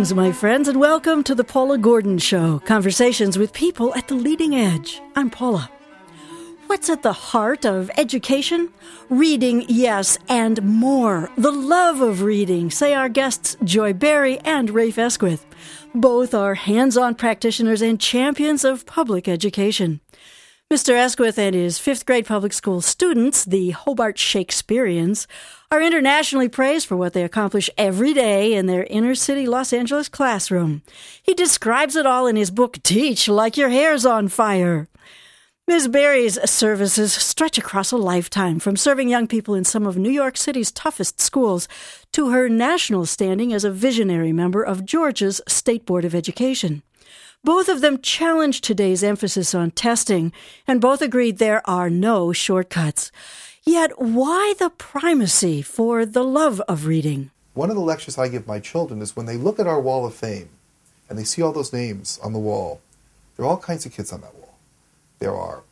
Greetings, my friends, and welcome to the Paula Gordon Show, conversations with people at the leading edge. I'm Paula. What's at the heart of education? Reading, yes, and more. The love of reading, say our guests Joy Barry and Rafe Esquith. Both are hands-on practitioners and champions of public education. Mr. Esquith and his fifth grade public school students, the Hobart Shakespeareans, are internationally praised for what they accomplish every day in their inner-city Los Angeles classroom. He describes it all in his book, Teach Like Your Hair's on Fire. Ms. Barry's services stretch across a lifetime, from serving young people in some of New York City's toughest schools to her national standing as a visionary member of Georgia's State Board of Education. Both of them challenged today's emphasis on testing, and both agreed there are no shortcuts. Yet, why the primacy for the love of reading? One of the lectures I give my children is when they look at our wall of fame and they see all those names on the wall, there are all kinds of kids on that wall. There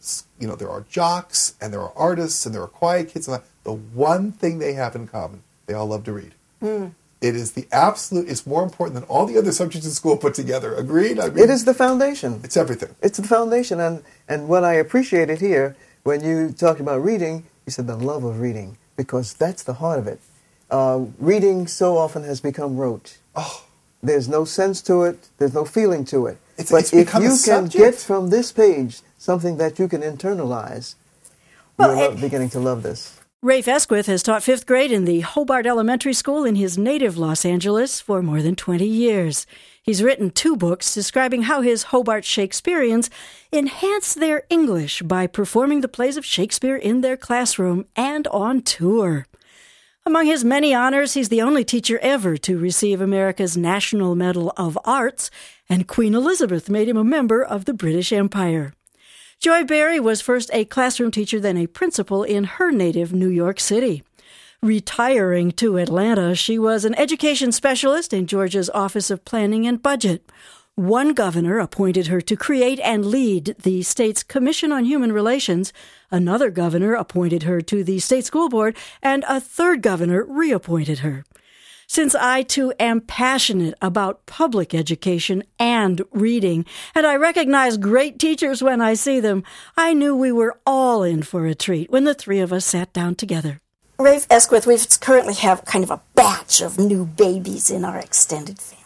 are jocks, and there are artists, and there are quiet kids. And the one thing they have in common, they all love to read. It is it's more important than all the other subjects in school put together. Agreed? I mean, it is the foundation. It's everything. It's the foundation. And what I appreciated here, when you talked about reading, you said the love of reading, because that's the heart of it. Reading so often has become rote. There's no sense to it. There's no feeling to it. But if you can get from this page something that you can internalize, you're beginning to love this. Rafe Esquith has taught fifth grade in the Hobart Elementary School in his native Los Angeles for more than 20 years. He's written 2 books describing how his Hobart Shakespeareans enhance their English by performing the plays of Shakespeare in their classroom and on tour. Among his many honors, he's the only teacher ever to receive America's National Medal of Arts, and Queen Elizabeth made him a member of the British Empire. Joy Barry was first a classroom teacher, then a principal in her native New York City. Retiring to Atlanta, she was an education specialist in Georgia's Office of Planning and Budget. One governor appointed her to create and lead the state's Commission on Human Relations, another governor appointed her to the state school board, and a third governor reappointed her. Since I, too, am passionate about public education and reading, and I recognize great teachers when I see them, I knew we were all in for a treat when the 3 of us sat down together. Rafe Esquith, we currently have kind of a batch of new babies in our extended family.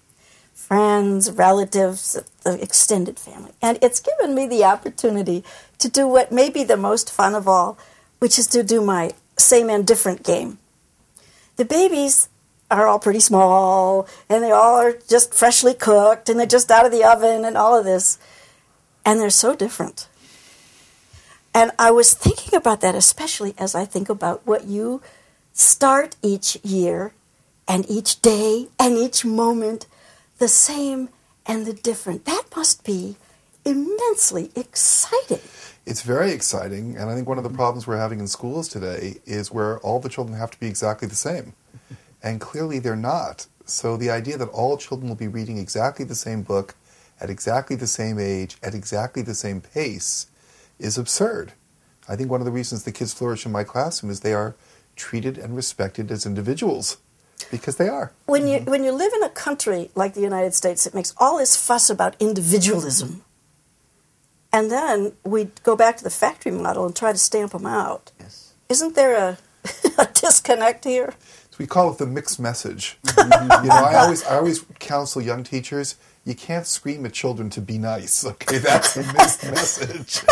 Friends, relatives, the extended family. And it's given me the opportunity to do what may be the most fun of all, which is to do my same and different game. The babies are all pretty small, and they all are just freshly cooked, and they're just out of the oven and all of this. And they're so different. And I was thinking about that, especially as I think about what you start each year and each day and each moment, the same and the different. That must be immensely exciting. It's very exciting, and I think one of the problems we're having in schools today is where all the children have to be exactly the same. And clearly they're not. So the idea that all children will be reading exactly the same book at exactly the same age, at exactly the same pace, is absurd. I think one of the reasons the kids flourish in my classroom is they are treated and respected as individuals, because they are. When you live in a country like the United States, it makes all this fuss about individualism. And then we go back to the factory model and try to stamp them out. Yes. Isn't there a disconnect here? So we call it the mixed message. I always counsel young teachers, you can't scream at children to be nice. Okay, that's the mixed message.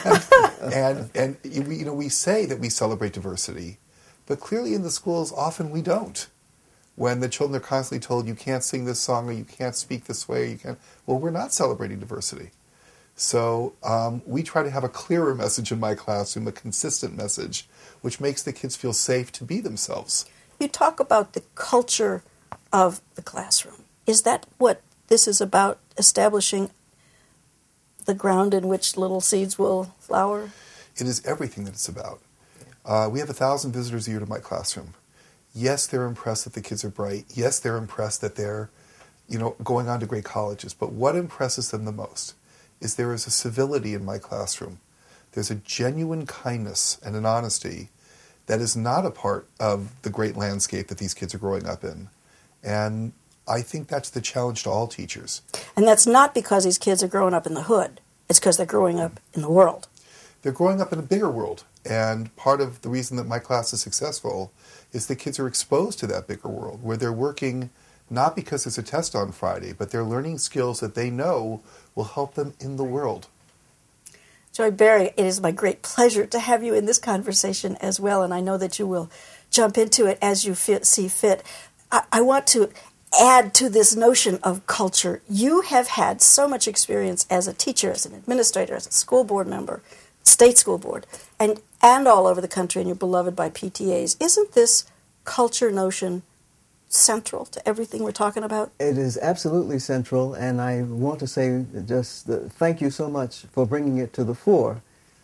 And we say that we celebrate diversity, but clearly in the schools often we don't. When the children are constantly told you can't sing this song or you can't speak this way, or you can't. Well, we're not celebrating diversity. So we try to have a clearer message in my classroom, a consistent message, which makes the kids feel safe to be themselves. You talk about the culture of the classroom. Is that what this is about, establishing the ground in which little seeds will flower? It is everything that it's about. We have 1,000 visitors a year to my classroom. Yes, they're impressed that the kids are bright. Yes, they're impressed that they're, going on to great colleges. But what impresses them the most is there is a civility in my classroom. There's a genuine kindness and an honesty that is not a part of the great landscape that these kids are growing up in. And I think that's the challenge to all teachers. And that's not because these kids are growing up in the hood. It's because they're growing up in the world. They're growing up in a bigger world. And part of the reason that my class is successful is the kids are exposed to that bigger world, where they're working not because there's a test on Friday, but they're learning skills that they know will help them in the world. Joy Barry, it is my great pleasure to have you in this conversation as well, and I know that you will jump into it as you see fit. I want to add to this notion of culture. You have had so much experience as a teacher, as an administrator, as a school board member, state school board, and all over the country, and you're beloved by PTAs. Isn't this culture notion central to everything we're talking about? It is absolutely central, and I want to say just thank you so much for bringing it to the fore.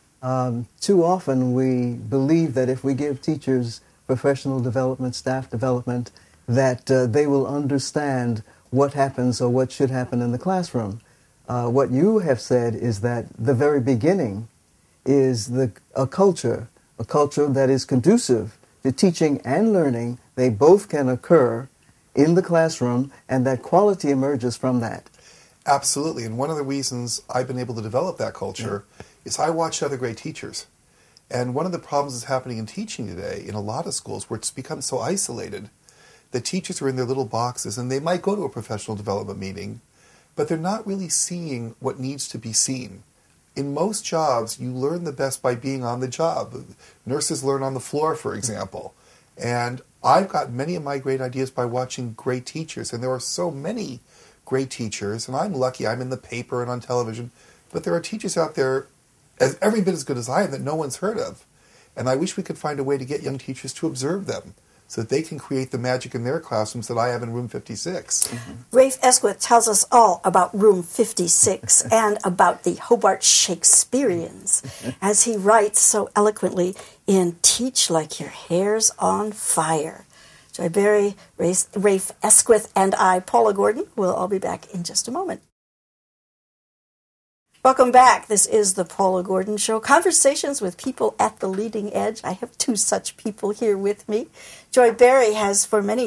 Too often we believe that if we give teachers professional development, staff development, that they will understand what happens or what should happen in the classroom. What you have said is that the very beginning is a culture that is conducive to teaching and learning. They both can occur in the classroom, and that quality emerges from that. Absolutely. And one of the reasons I've been able to develop that culture is I watched other great teachers. And one of the problems that's happening in teaching today in a lot of schools where it's become so isolated that teachers are in their little boxes and they might go to a professional development meeting, but they're not really seeing what needs to be seen. In most jobs, you learn the best by being on the job. Nurses learn on the floor, for example. And I've got many of my great ideas by watching great teachers, and there are so many great teachers, and I'm lucky I'm in the paper and on television, but there are teachers out there as every bit as good as I am that no one's heard of. And I wish we could find a way to get young teachers to observe them so that they can create the magic in their classrooms that I have in Room 56. Mm-hmm. Rafe Esquith tells us all about Room 56 and about the Hobart Shakespeareans, as he writes so eloquently in Teach Like Your Hair's on Fire. Joy Barry, Rafe Esquith, and I, Paula Gordon, will all be back in just a moment. Welcome back. This is the Paula Gordon Show. Conversations with people at the leading edge. I have two such people here with me. Joy Barry has for 4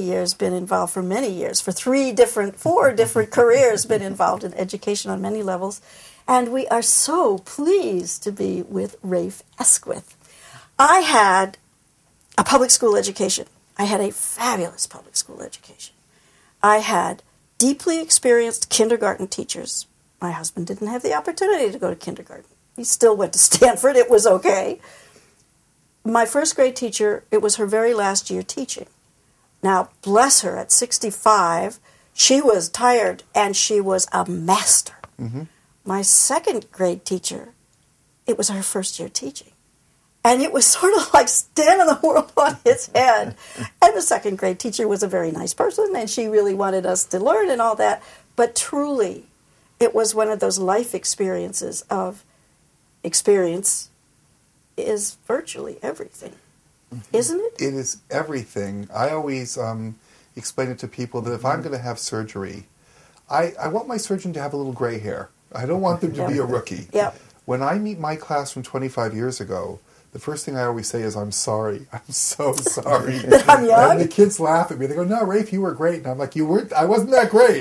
different careers, been involved in education on many levels. And we are so pleased to be with Rafe Esquith. I had a public school education. I had a fabulous public school education. I had deeply experienced kindergarten teachers. My husband didn't have the opportunity to go to kindergarten. He still went to Stanford. It was okay. My first grade teacher, it was her very last year teaching. Now, bless her, at 65, she was tired and she was a master. Mm-hmm. My second grade teacher, it was her first year teaching. And it was sort of like standing the world on its head. And the second grade teacher was a very nice person, and she really wanted us to learn and all that. But truly, it was one of those life experiences of experience is virtually everything, isn't it? It is everything. I always explain it to people that if I'm going to have surgery, I want my surgeon to have a little gray hair. I don't want them to be a rookie. Yep. When I meet my class from 25 years ago, the first thing I always say is, I'm sorry. I'm so sorry. That I'm young? And the kids laugh at me. They go, no, Rafe, you were great. And I'm like, you weren't. I wasn't that great.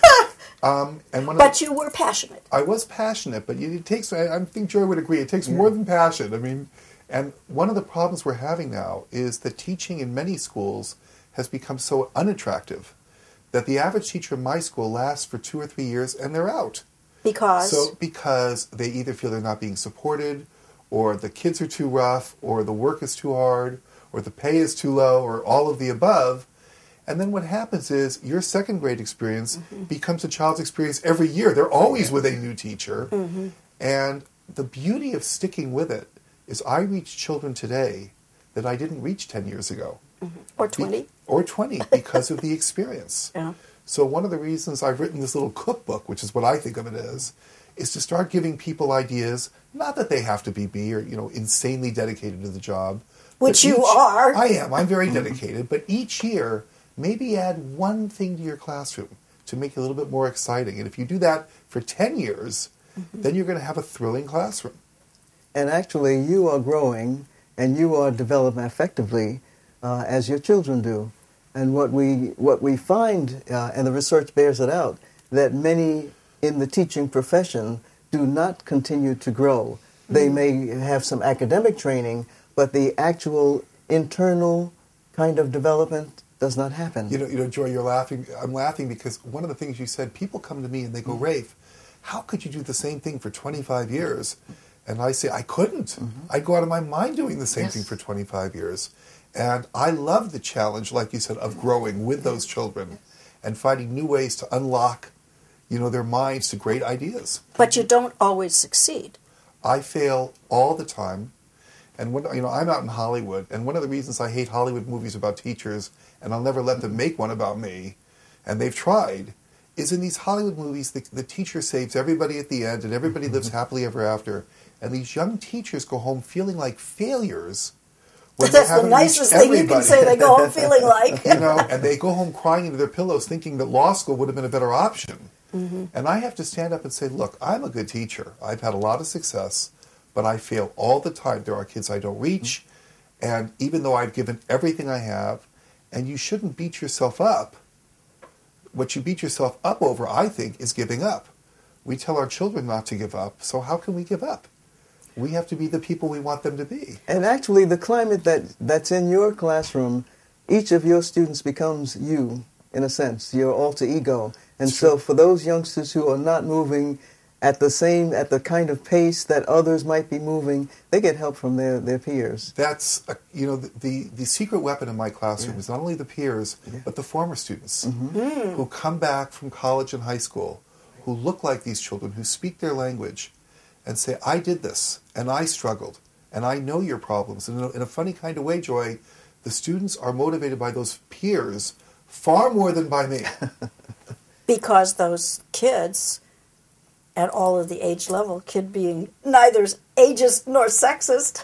But you were passionate. I was passionate, but it takes, I think Joy would agree, it takes more than passion. I mean, and one of the problems we're having now is that teaching in many schools has become so unattractive that the average teacher in my school lasts for 2 or 3 years and they're out. Because? Because they either feel they're not being supported, or the kids are too rough, or the work is too hard, or the pay is too low, or all of the above. And then what happens is your second grade experience becomes a child's experience every year. They're always with a new teacher. Mm-hmm. And the beauty of sticking with it is I reach children today that I didn't reach 10 years ago. Mm-hmm. Or 20. Or 20 because of the experience. Yeah. So one of the reasons I've written this little cookbook, which is what I think of it as, is to start giving people ideas, not that they have to be me or, insanely dedicated to the job. Which you are. I am. I'm very dedicated. But each year, maybe add one thing to your classroom to make it a little bit more exciting. And if you do that for 10 years, then you're going to have a thrilling classroom. And actually, you are growing and you are developing effectively as your children do. And what we find, and the research bears it out, that many in the teaching profession do not continue to grow. They may have some academic training, but the actual internal kind of development does not happen. You know, Joy, you're laughing. I'm laughing because one of the things you said, people come to me and they go, Rafe, how could you do the same thing for 25 years? And I say, I couldn't. I'd go out of my mind doing the same thing for 25 years. And I love the challenge, like you said, of growing with those children and finding new ways to unlock, you know, their minds to great ideas. But you don't always succeed. I fail all the time. And when, you know, I'm out in Hollywood, and one of the reasons I hate Hollywood movies about teachers, and I'll never let them make one about me, and they've tried, is in these Hollywood movies, the teacher saves everybody at the end, and everybody lives happily ever after. And these young teachers go home feeling like failures. When That's the nicest thing you can say. They go home feeling like. You know, and they go home crying into their pillows thinking that law school would have been a better option. And I have to stand up and say, look, I'm a good teacher. I've had a lot of success, but I fail all the time. There are kids I don't reach. And even though I've given everything I have, and you shouldn't beat yourself up, what you beat yourself up over, I think, is giving up. We tell our children not to give up, so how can we give up? We have to be the people we want them to be. And actually, the climate that's in your classroom, each of your students becomes you, in a sense, your alter ego. And so for those youngsters who are not moving at the kind of pace that others might be moving, they get help from their peers. That's, you know, the secret weapon in my classroom is not only the peers, but the former students who come back from college and high school, who look like these children, who speak their language, and say, I did this, and I struggled, and I know your problems. And in a funny kind of way, Joy, the students are motivated by those peers far more than by me. Because those kids, at all of the age level, kid being neither ageist nor sexist,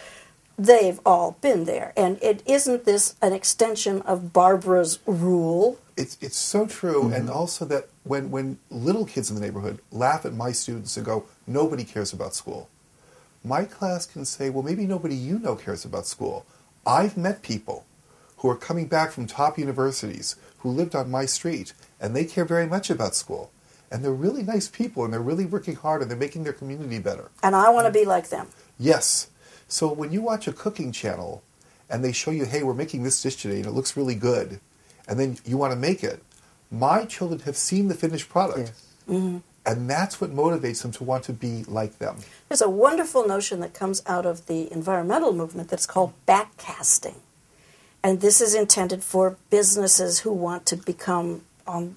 they've all been there. And isn't this an extension of Barbara's rule? It's so true, and also that when little kids in the neighborhood laugh at my students and go, nobody cares about school, my class can say, well, maybe nobody you know cares about school. I've met people who are coming back from top universities who lived on my street, and they care very much about school. And they're really nice people, and they're really working hard, and they're making their community better. And I want to be like them. Yes. So when you watch a cooking channel, and they show you, hey, we're making this dish today, and it looks really good, and then you want to make it, my children have seen the finished product. Yes. And that's what motivates them to want to be like them. There's a wonderful notion that comes out of the environmental movement that's called backcasting. And this is intended for businesses who want to become on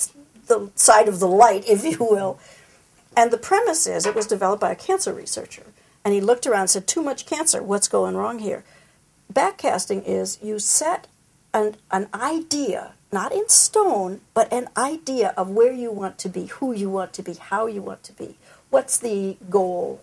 the side of the light, if you will. And the premise is, it was developed by a cancer researcher. And he looked around and said, too much cancer, what's going wrong here? Backcasting is you set an idea, not in stone, but an idea of where you want to be, who you want to be, how you want to be. What's the goal?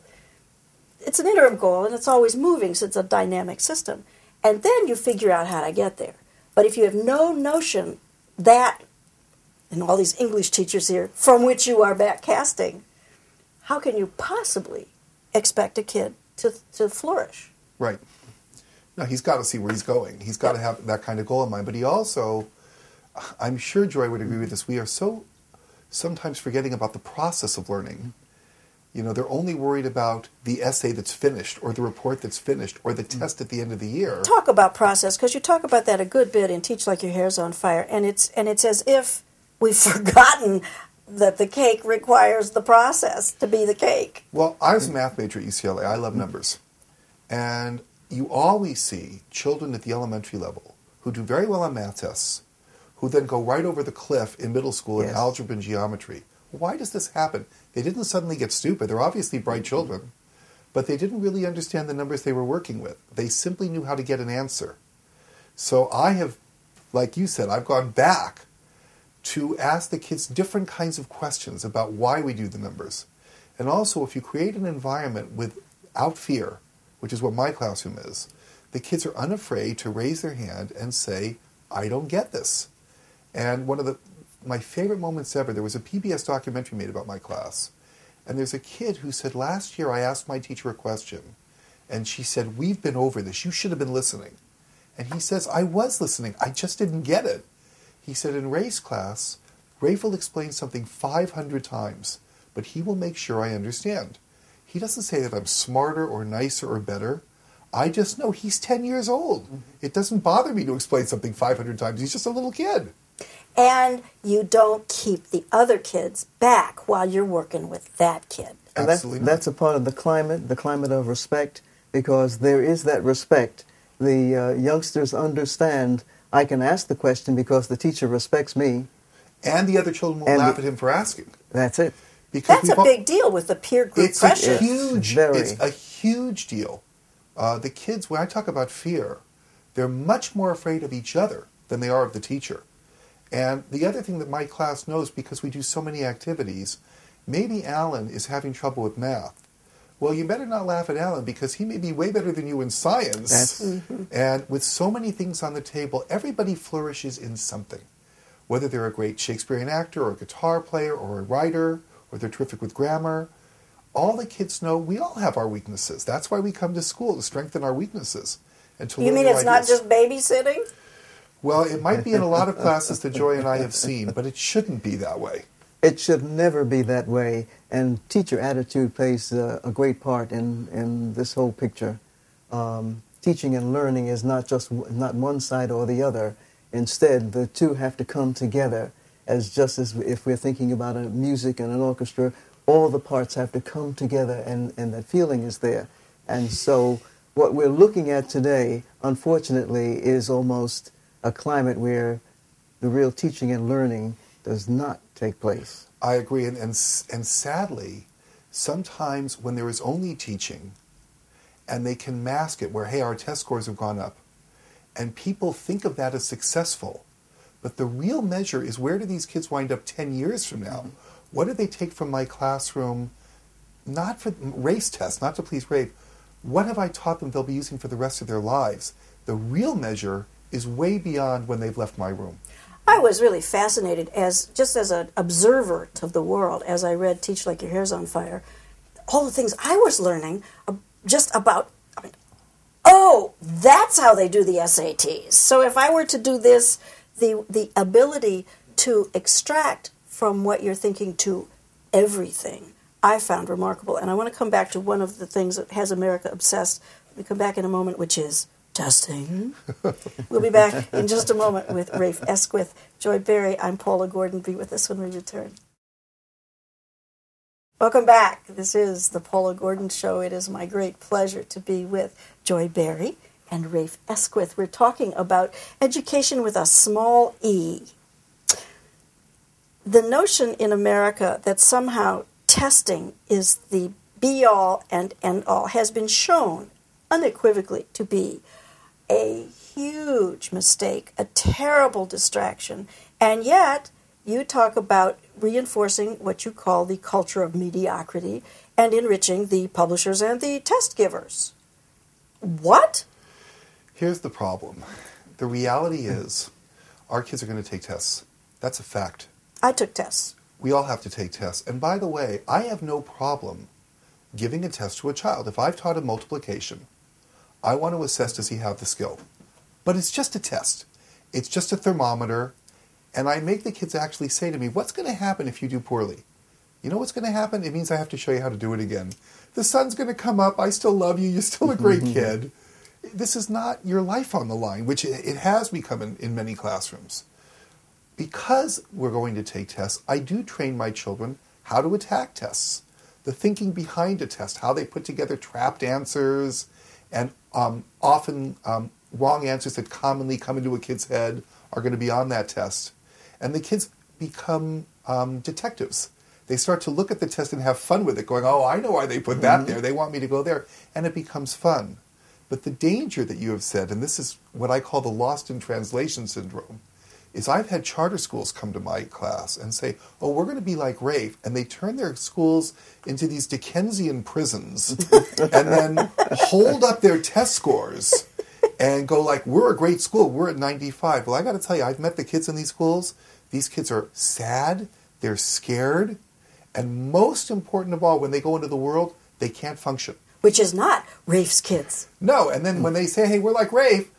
It's an interim goal, and it's always moving, so it's a dynamic system. And then you figure out how to get there. But if you have no notion that, and all these English teachers here, from which you are backcasting, how can you possibly expect a kid to flourish? Right. No, he's got to see where he's going. He's got to have that kind of goal in mind. But he also, I'm sure Joy would agree with this, we are so sometimes forgetting about the process of learning. You know, they're only worried about the essay that's finished, or the report that's finished, or the test at the end of the year. Talk about process, because you talk about that a good bit in Teach Like Your Hair's on Fire, and it's as if we've forgotten that the cake requires the process to be the cake. Well, I was a math major at UCLA. I love numbers. And you always see children at the elementary level who do very well on math tests, who then go right over the cliff in middle school in algebra and geometry. Why does this happen? They didn't suddenly get stupid. They're obviously bright children, but they didn't really understand the numbers they were working with. They simply knew how to get an answer. So I have, like you said, I've gone back to ask the kids different kinds of questions about why we do the numbers. And also, if you create an environment without fear, which is what my classroom is, the kids are unafraid to raise their hand and say, I don't get this. And one of my favorite moments ever, there was a PBS documentary made about my class. And there's a kid who said, last year I asked my teacher a question, and she said, we've been over this. You should have been listening. And he says, I was listening. I just didn't get it. He said, in Rafe's class, Rafe will explain something 500 times, but he will make sure I understand. He doesn't say that I'm smarter or nicer or better. I just know he's 10 years old. It doesn't bother me to explain something 500 times. He's just a little kid. And you don't keep the other kids back while you're working with that kid. And Absolutely. that's a part of the climate of respect, because there is that respect. The youngsters understand, I can ask the question because the teacher respects me. And the other children will laugh at him for asking. That's it. Because That's a big deal with the peer group it's pressure. It's a huge deal. The kids, when I talk about fear, they're much more afraid of each other than they are of the teacher. And the other thing that my class knows, because we do so many activities, maybe Alan is having trouble with math. Well, you better not laugh at Alan, because he may be way better than you in science. And with so many things on the table, everybody flourishes in something. Whether they're a great Shakespearean actor or a guitar player or a writer, or they're terrific with grammar, all the kids know we all have our weaknesses. That's why we come to school, to strengthen our weaknesses. And to You learn mean new it's not ideas. just babysitting? Well, it might be in a lot of classes that Joy and I have seen, but it shouldn't be that way. It should never be that way, and teacher attitude plays a great part in this whole picture. Teaching and learning is not one side or the other. Instead, the two have to come together. Just as if we're thinking about a music and an orchestra, all the parts have to come together, and that feeling is there. And so what we're looking at today, unfortunately, is almost a climate where the real teaching and learning does not take place. I agree, and sadly, sometimes when there is only teaching, and they can mask it where, hey, our test scores have gone up, and people think of that as successful, but the real measure is, where do these kids wind up 10 years from now? What do they take from my classroom, not for Rafe's test, not to please Rafe, what have I taught them they'll be using for the rest of their lives? The real measure is way beyond when they've left my room. I was really fascinated as an observer of the world as I read Teach Like Your Hair's on Fire. All the things I was learning just about, that's how they do the SATs. So if I were to do this, the ability to extract from what you're thinking to everything, I found remarkable. And I want to come back to one of the things that has America obsessed. We come back in a moment, which is testing. We'll be back in just a moment with Rafe Esquith, Joy Barry. I'm Paula Gordon. Be with us when we return. Welcome back. This is the Paula Gordon Show. It is my great pleasure to be with Joy Barry and Rafe Esquith. We're talking about education with a small e. The notion in America that somehow testing is the be-all and end-all has been shown unequivocally to be a huge mistake, a terrible distraction, and yet you talk about reinforcing what you call the culture of mediocrity and enriching the publishers and the test givers. What? Here's the problem. The reality is, our kids are going to take tests. That's a fact. I took tests. We all have to take tests. And by the way, I have no problem giving a test to a child. If I've taught him multiplication, I want to assess, does he have the skill? But it's just a test. It's just a thermometer. And I make the kids actually say to me, what's going to happen if you do poorly? You know what's going to happen? It means I have to show you how to do it again. The sun's going to come up. I still love you. You're still a great kid. This is not your life on the line, which it has become in many classrooms. Because we're going to take tests, I do train my children how to attack tests. The thinking behind a test, how they put together trapped answers, and often wrong answers that commonly come into a kid's head are going to be on that test. And the kids become detectives. They start to look at the test and have fun with it, going, oh, I know why they put that there. They want me to go there. And it becomes fun. But the danger that you have said, and this is what I call the lost in translation syndrome, is I've had charter schools come to my class and say, oh, we're going to be like Rafe. And they turn their schools into these Dickensian prisons and then hold up their test scores and go like, we're a great school. We're at 95. Well, I got to tell you, I've met the kids in these schools. These kids are sad. They're scared. And most important of all, when they go into the world, they can't function. Which is not Rafe's kids. No. And then when they say, hey, we're like Rafe,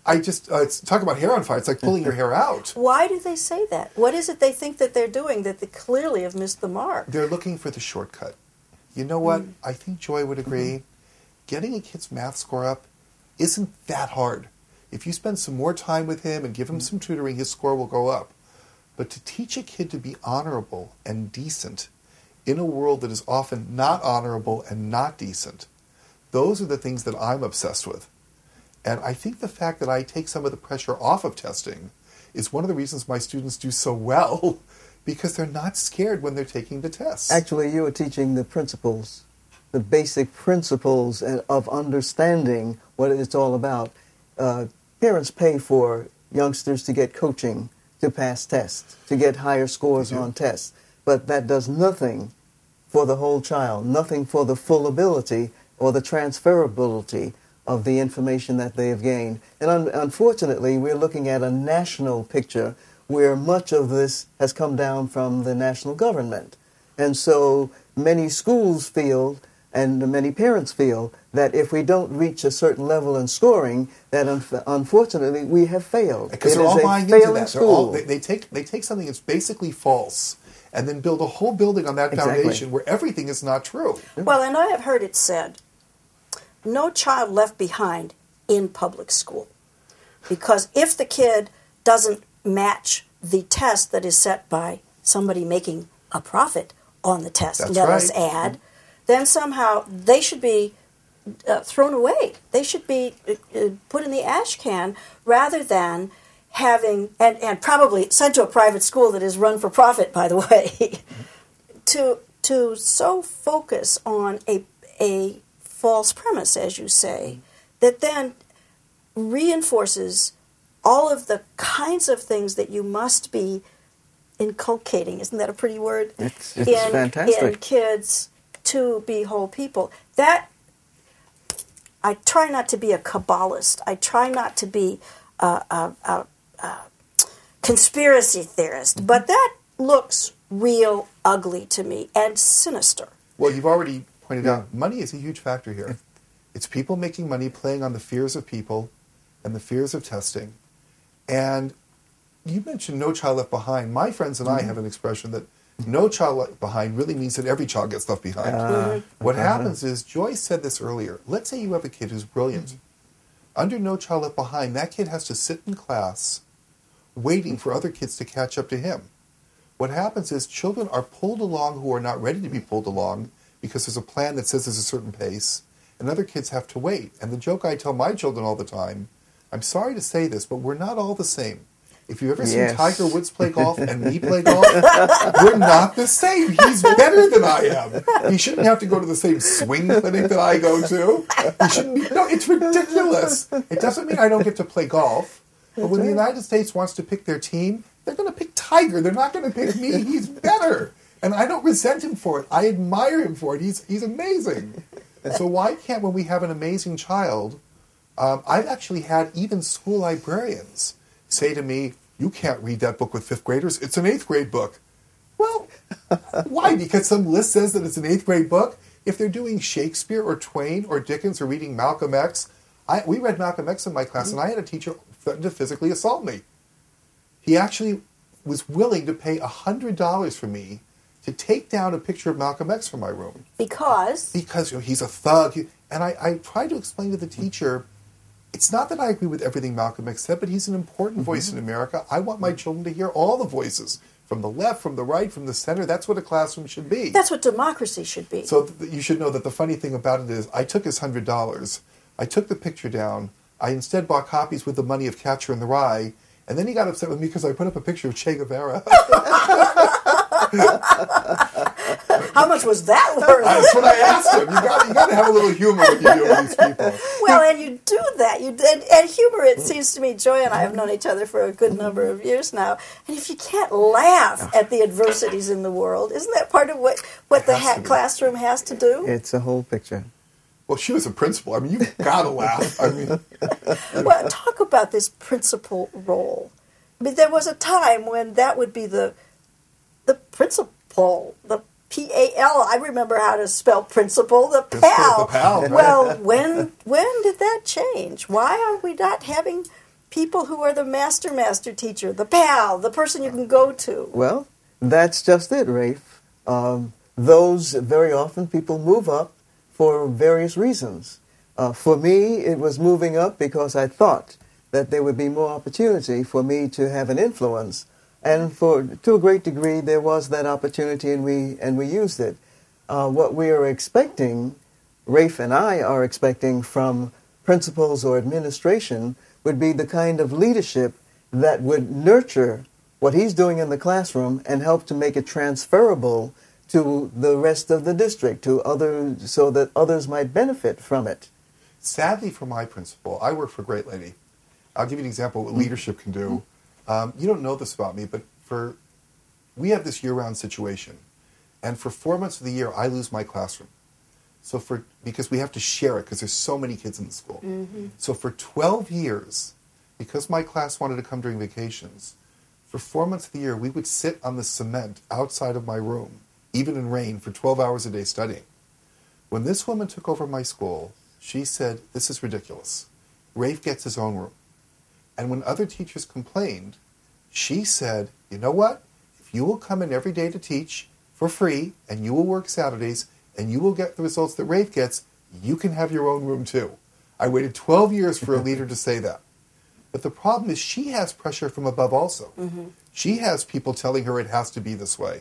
it's talk about hair on fire. It's like pulling your hair out. Why do they say that? What is it they think that they're doing that they clearly have missed the mark? They're looking for the shortcut. You know what? I think Joy would agree. Getting a kid's math score up isn't that hard. If you spend some more time with him and give him some tutoring, his score will go up. But to teach a kid to be honorable and decent in a world that is often not honorable and not decent, those are the things that I'm obsessed with. And I think the fact that I take some of the pressure off of testing is one of the reasons my students do so well, because they're not scared when they're taking the tests. Actually, you are teaching the principles, the basic principles of understanding what it's all about. Parents pay for youngsters to get coaching, to pass tests, to get higher scores on tests. But that does nothing for the whole child, nothing for the full ability or the transferability of the information that they have gained. And unfortunately, we're looking at a national picture where much of this has come down from the national government. And so many schools feel, and many parents feel, that if we don't reach a certain level in scoring, that unfortunately we have failed. Because they're all buying into that. They take something that's basically false and then build a whole building on that foundation where everything is not true. Well, and I have heard it said, no child left behind in public school. Because if the kid doesn't match the test that is set by somebody making a profit on the test, let us add, then somehow they should be thrown away. They should be put in the ash can rather than having, and probably sent to a private school that is run for profit, by the way, to so focus on a false premise, as you say, that then reinforces all of the kinds of things that you must be inculcating. Isn't that a pretty word? It's fantastic. In kids to be whole people. That, I try not to be a Kabbalist. I try not to be a conspiracy theorist. But that looks real ugly to me and sinister. Well, you've already pointed out, money is a huge factor here. It's people making money, playing on the fears of people and the fears of testing. And you mentioned No Child Left Behind. My friends and I have an expression that No Child Left Behind really means that every child gets left behind. What happens is, Joyce said this earlier, let's say you have a kid who's brilliant. Under No Child Left Behind, that kid has to sit in class waiting for other kids to catch up to him. What happens is children are pulled along who are not ready to be pulled along because there's a plan that says there's a certain pace, and other kids have to wait. And the joke I tell my children all the time, I'm sorry to say this, but we're not all the same. If you've ever seen Tiger Woods play golf and me play golf, we're not the same. He's better than I am. He shouldn't have to go to the same swing clinic that I go to. He shouldn't be. No, it's ridiculous. It doesn't mean I don't get to play golf. But when the United States wants to pick their team, they're going to pick Tiger. They're not going to pick me. He's better. And I don't resent him for it. I admire him for it. He's amazing. And so why can't, when we have an amazing child, I've actually had even school librarians say to me, you can't read that book with fifth graders. It's an 8th grade book. Well, why? Because some list says that it's an 8th grade book? If they're doing Shakespeare or Twain or Dickens or reading Malcolm X, we read Malcolm X in my class, and I had a teacher threaten to physically assault me. He actually was willing to pay $100 for me to take down a picture of Malcolm X from my room. Because? Because he's a thug. And I tried to explain to the teacher, it's not that I agree with everything Malcolm X said, but he's an important voice in America. I want my children to hear all the voices, from the left, from the right, from the center. That's what a classroom should be. That's what democracy should be. So you should know that the funny thing about it is I took his $100. I took the picture down. I instead bought copies with the money of Catcher in the Rye. And then he got upset with me because I put up a picture of Che Guevara. How much was that worth? That's what I asked him. You got to have a little humor when you deal with these people. Well, and you do that. And humor, it seems to me, Joy and I have known each other for a good number of years now. And if you can't laugh at the adversities in the world, isn't that part of what the classroom has to do? It's a whole picture. Well, she was a principal. I mean, you've got to laugh. I mean, well, talk about this principal role. I mean, there was a time when that would be the principal, the P-A-L. I remember how to spell principal, the PAL. The PAL, right? Well, when did that change? Why are we not having people who are the master teacher, the pal, the person you can go to. Well, that's just it, Rafe. Those very often people move up for various reasons. For me, it was moving up because I thought that there would be more opportunity for me to have an influence. And to a great degree, there was that opportunity, and we used it. What we are expecting, Rafe and I are expecting from principals or administration, would be the kind of leadership that would nurture what he's doing in the classroom and help to make it transferable to the rest of the district, to others, so that others might benefit from it. Sadly, for my principal, I work for Great Lady. I'll give you an example of what leadership can do. You don't know this about me, but we have this year-round situation. And for 4 months of the year, I lose my classroom. Because we have to share it, because there's so many kids in the school. Mm-hmm. So for 12 years, because my class wanted to come during vacations, for 4 months of the year, we would sit on the cement outside of my room, even in rain, for 12 hours a day studying. When this woman took over my school, she said, "This is ridiculous. Rafe gets his own room." And when other teachers complained, she said, "You know what? If you will come in every day to teach for free, and you will work Saturdays, and you will get the results that Rafe gets, you can have your own room too." I waited 12 years for a leader to say that. But the problem is she has pressure from above also. Mm-hmm. She has people telling her it has to be this way.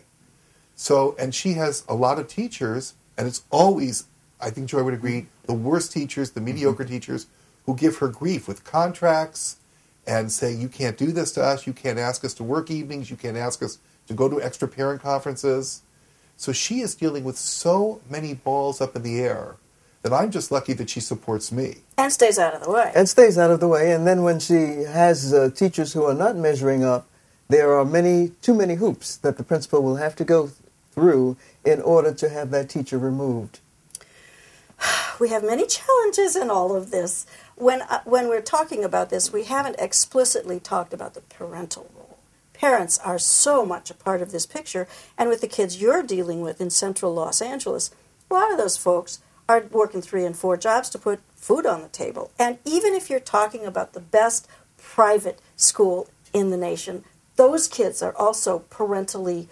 And she has a lot of teachers, and it's always, I think Joy would agree, the worst teachers, the mediocre teachers, who give her grief with contracts and say, "You can't do this to us, you can't ask us to work evenings, you can't ask us to go to extra parent conferences." So she is dealing with so many balls up in the air that I'm just lucky that she supports me. And stays out of the way. And then when she has teachers who are not measuring up, there are too many hoops that the principal will have to go through in order to have that teacher removed. We have many challenges in all of this. When we're talking about this, we haven't explicitly talked about the parental role. Parents are so much a part of this picture, and with the kids you're dealing with in central Los Angeles, a lot of those folks are working 3 and 4 jobs to put food on the table. And even if you're talking about the best private school in the nation, those kids are also parentally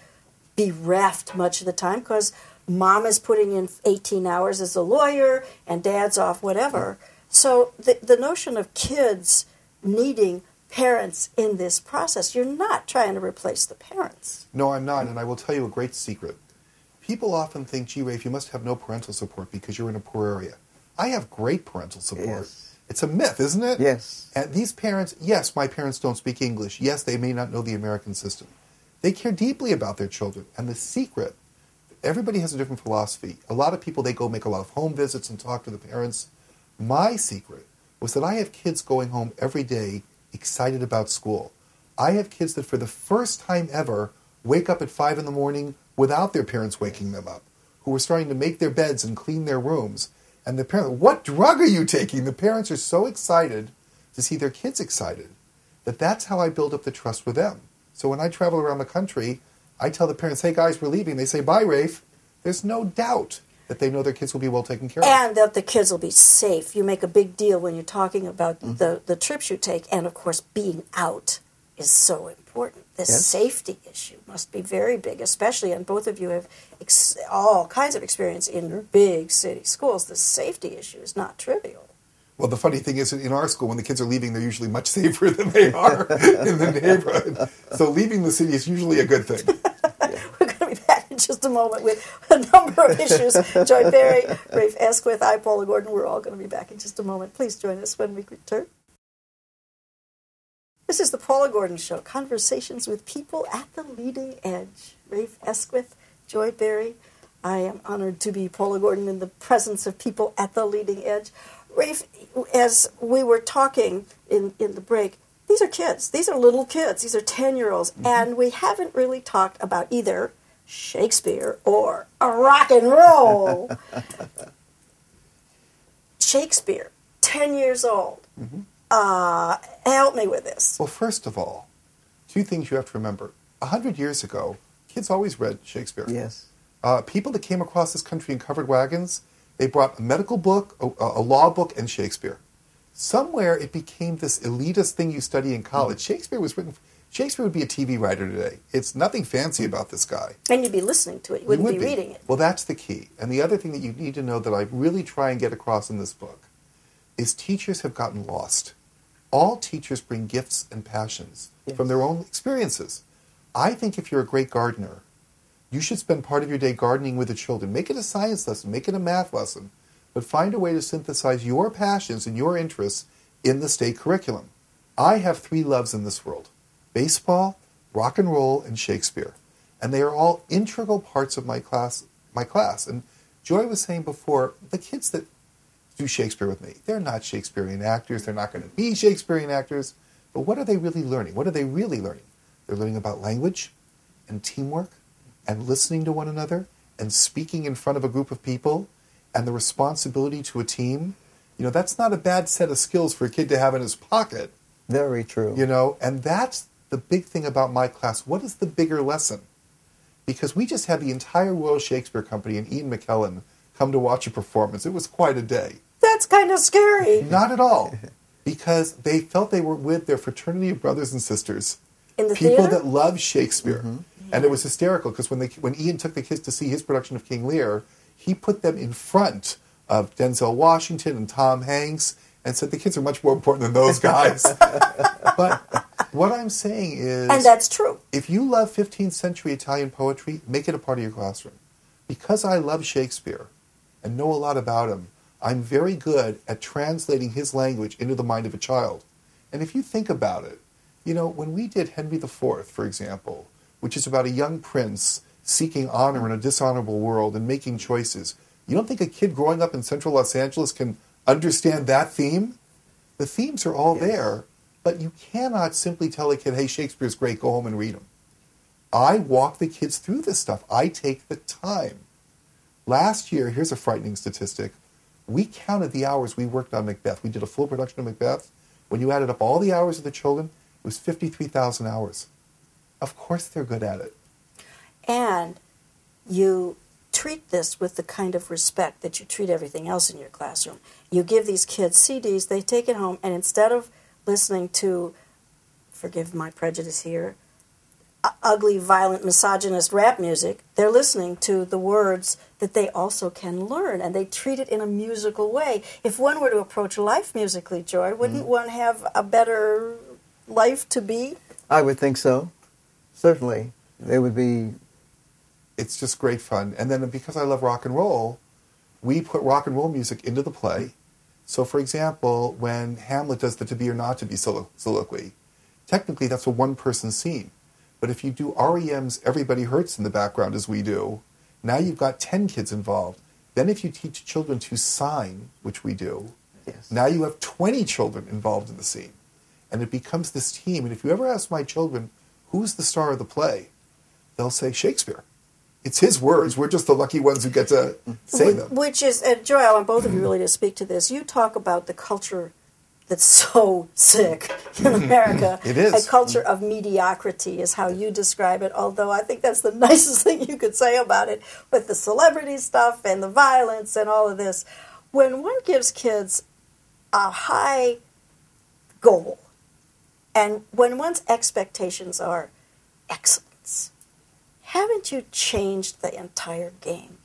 bereft much of the time because mom is putting in 18 hours as a lawyer and dad's off whatever. So the notion of kids needing parents in this process, you're not trying to replace the parents. No, I'm not, and I will tell you a great secret. People often think, "Gee, Rafe, you must have no parental support because you're in a poor area." I have great parental support. Yes. It's a myth, isn't it? Yes. And these parents, yes, my parents don't speak English. Yes, they may not know the American system. They care deeply about their children. And the secret, everybody has a different philosophy. A lot of people, they go make a lot of home visits and talk to the parents. My secret was that I have kids going home every day excited about school. I have kids that for the first time ever wake up at 5 in the morning without their parents waking them up, who are starting to make their beds and clean their rooms. And the parents, "What drug are you taking?" The parents are so excited to see their kids excited that's how I build up the trust with them. So when I travel around the country, I tell the parents, "Hey guys, we're leaving." They say, "Bye, Rafe." There's no doubt that they know their kids will be well taken care of. And that the kids will be safe. You make a big deal when you're talking about the trips you take. And, of course, being out is so important. The safety issue must be very big, especially, and both of you have all kinds of experience in big city schools. The safety issue is not trivial. Well, the funny thing is, in our school, when the kids are leaving, they're usually much safer than they are in the neighborhood. So leaving the city is usually a good thing. We're going to be back in just a moment with a number of issues. Joy Berry, Rafe Esquith, I'm Paula Gordon. We're all going to be back in just a moment. Please join us when we return. This is the Paula Gordon Show, conversations with people at the leading edge. Rafe Esquith, Joy Berry. I am honored to be Paula Gordon in the presence of people at the leading edge. Rafe, as we were talking in the break, these are kids. These are little kids. These are 10-year-olds. Mm-hmm. And we haven't really talked about either Shakespeare or rock and roll. Shakespeare, 10 years old. Mm-hmm. Help me with this. Well, first of all, 2 things you have to remember. 100 years ago, kids always read Shakespeare. Yes. People that came across this country in covered wagons, they brought a medical book, a law book, and Shakespeare. somewhere it became this elitist thing you study in college. Shakespeare would be a TV writer today. It's nothing fancy about this guy. And you'd be listening to it. You wouldn't be reading it. Well, that's the key. And the other thing that you need to know that I really try and get across in this book is teachers have gotten lost. All teachers bring gifts and passions from their own experiences. I think if you're a great gardener, you should spend part of your day gardening with the children. Make it a science lesson, make it a math lesson, but find a way to synthesize your passions and your interests in the state curriculum. I have 3 loves in this world: baseball, rock and roll, and Shakespeare. And they are all integral parts of my class. And Joy was saying before, the kids that do Shakespeare with me, they're not Shakespearean actors. They're not going to be Shakespearean actors. But what are they really learning? What are they really learning? They're learning about language and teamwork and listening to one another and speaking in front of a group of people and the responsibility to a team. You know, that's not a bad set of skills for a kid to have in his pocket. Very true. You know, and that's the big thing about my class. What is the bigger lesson? Because we just had the entire Royal Shakespeare Company and Ian McKellen come to watch a performance. It was quite a day. That's kind of scary. Not at all. Because they felt they were with their fraternity of brothers and sisters. In the people theater? that love Shakespeare. And it was hysterical because when Ian took the kids to see his production of King Lear, he put them in front of Denzel Washington and Tom Hanks and said the kids are much more important than those guys. But what I'm saying is... And that's true. If you love 15th century Italian poetry, make it a part of your classroom. Because I love Shakespeare and know a lot about him, I'm very good at translating his language into the mind of a child. And if you think about it, you know, when we did Henry IV, for example, which is about a young prince seeking honor in a dishonorable world and making choices, you don't think a kid growing up in central Los Angeles can understand that theme? The themes are all there, but you cannot simply tell a kid, hey, Shakespeare's great, go home and read him. I walk the kids through this stuff. I take the time. Last year, here's a frightening statistic. We counted the hours we worked on Macbeth. We did a full production of Macbeth. When you added up all the hours of the children, it was 53,000 hours. Of course they're good at it. And you treat this with the kind of respect that you treat everything else in your classroom. You give these kids CDs, they take it home, and instead of listening to, forgive my prejudice here, ugly, violent, misogynist rap music, they're listening to the words that they also can learn, and they treat it in a musical way. If one were to approach life musically, Joy, wouldn't one have a better life to be? I would think so. Certainly. They would be... It's just great fun. And then because I love rock and roll, we put rock and roll music into the play. So, for example, when Hamlet does the to be or not to be soliloquy, technically that's a one-person scene. But if you do REM's Everybody Hurts in the background, as we do, now you've got 10 kids involved. Then if you teach children to sign, which we do, now you have 20 children involved in the scene. And it becomes this team. And if you ever ask my children, who's the star of the play? They'll say Shakespeare. It's his words. We're just the lucky ones who get to say them. Which is, Joy, I want both of you really to speak to this. You talk about the culture that's so sick in America. It is. A culture of mediocrity is how you describe it, although I think that's the nicest thing you could say about it, with the celebrity stuff and the violence and all of this. When one gives kids a high goal, and when one's expectations are excellence, haven't you changed the entire game?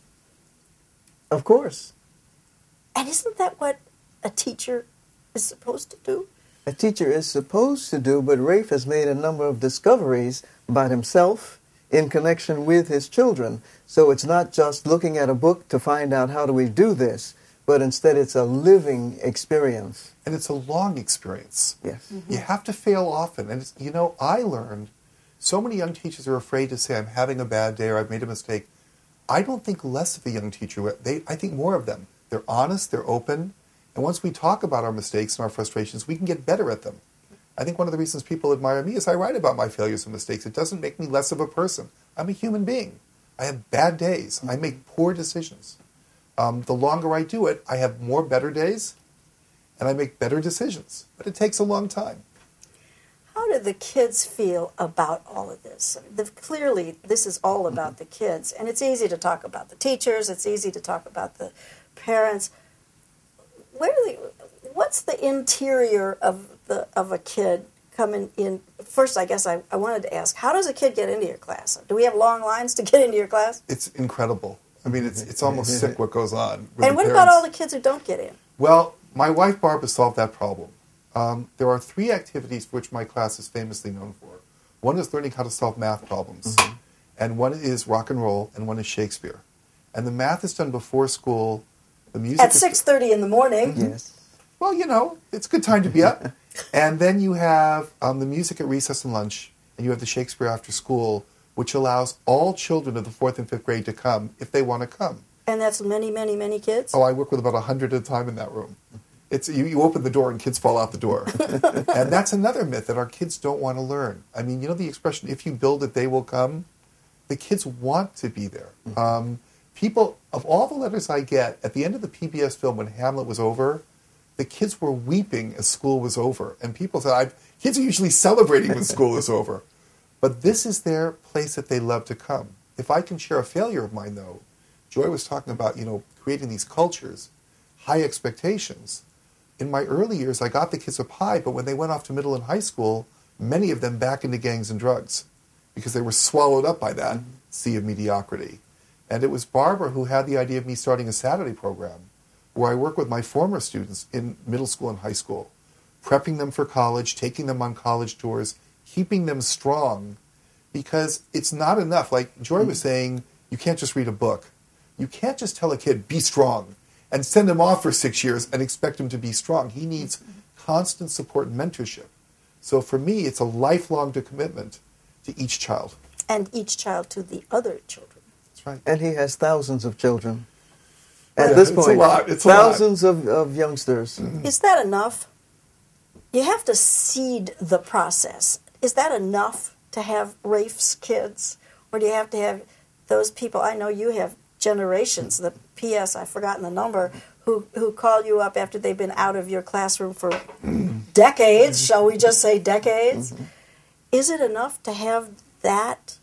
Of course. And isn't that what a teacher is supposed to do? A teacher is supposed to do, but Rafe has made a number of discoveries about himself in connection with his children. So it's not just looking at a book to find out how do we do this, but instead it's a living experience. And it's a long experience. Yes. You have to fail often. And, you know, I learned, so many young teachers are afraid to say, I'm having a bad day or I've made a mistake. I don't think less of a young teacher. I think more of them. They're honest, they're open, and once we talk about our mistakes and our frustrations, we can get better at them. I think one of the reasons people admire me is I write about my failures and mistakes. It doesn't make me less of a person. I'm a human being. I have bad days. I make poor decisions. The longer I do it, I have more better days, and I make better decisions. But it takes a long time. How do the kids feel about all of this? Clearly, this is all about the kids, and it's easy to talk about the teachers. It's easy to talk about the parents. What what's the interior of a kid coming in? First, I guess I wanted to ask, how does a kid get into your class? Do we have long lines to get into your class? It's incredible. I mean, it's almost sick what goes on. With And what about all the kids who don't get in? Well, my wife Barbara solved that problem. There are 3 activities for which my class is famously known for. One is learning how to solve math problems, and one is rock and roll, and one is Shakespeare. And the math is done before school. The music At 6:30 in the morning. Yes. Well, it's a good time to be up. And then you have the music at recess and lunch, and you have the Shakespeare after school, which allows all children of the 4th and 5th grade to come if they want to come. And that's many, many, many kids? Oh, I work with about 100 at a time in that room. It's you open the door and kids fall out the door. And that's another myth, that our kids don't want to learn. I mean, the expression, if you build it, they will come? The kids want to be there. People, of all the letters I get, at the end of the PBS film when Hamlet was over, the kids were weeping as school was over. And people said, kids are usually celebrating when school is over. But this is their place that they love to come. If I can share a failure of mine, though, Joy was talking about, creating these cultures, high expectations. In my early years, I got the kids up high, but when they went off to middle and high school, many of them back into gangs and drugs because they were swallowed up by that sea of mediocrity. And it was Barbara who had the idea of me starting a Saturday program where I work with my former students in middle school and high school, prepping them for college, taking them on college tours, keeping them strong, because it's not enough. Like Joy was saying, you can't just read a book. You can't just tell a kid, be strong, and send him off for 6 years and expect him to be strong. He needs constant support and mentorship. So for me, it's a lifelong commitment to each child. And each child to the other children. That's right. And he has thousands of children. At this point, it's a lot. It's thousands of youngsters. Is that enough? You have to seed the process. Is that enough to have Rafe's kids? Or do you have to have those people? I know you have generations, the PS, I've forgotten the number, who call you up after they've been out of your classroom for decades, shall we just say decades? Is it enough to have that